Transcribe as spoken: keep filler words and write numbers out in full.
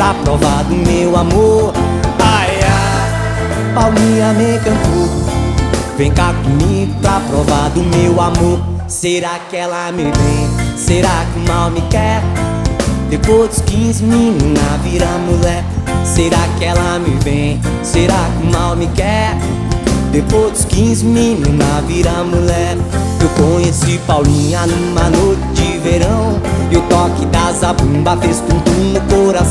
pra provar do meu amor. Ai, ai, Paulinha me encantou, vem cá comigo pra provar do meu amor. Será que ela me vem? Será que mal me quer? Depois dos quinze, menina vira mulher. Será que ela me vem? Será que mal me quer? Depois dos quinze, menina vira mulher. Eu conheci Paulinha numa noite de verão, e o toque da zabumba fez tum-tum no coração.